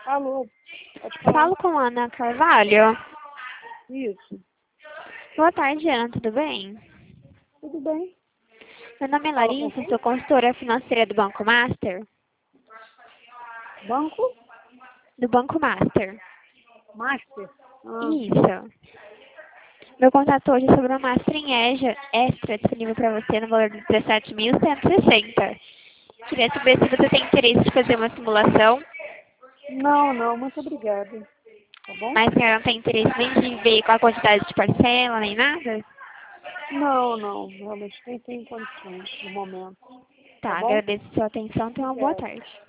Alô, pode falar? Falo com Ana Carvalho. Isso. Boa tarde, Ana, tudo bem? Tudo bem? Meu nome é Fala com Larissa, quem? sou consultora financeira do Banco Master. Banco Do Banco Master. Master? Ah, Isso. Meu contato hoje é sobre uma Master em extra disponível para você no valor de 17.160. Queria saber se você tem interesse de fazer uma simulação, não, muito obrigada. Tá bom? mas a senhora não tem interesse nem de ver qual a quantidade de parcela, nem nada? Não, realmente nem tenho condições no momento. Tá Tá, bom? agradeço a sua atenção, tenha uma boa Obrigada. tarde.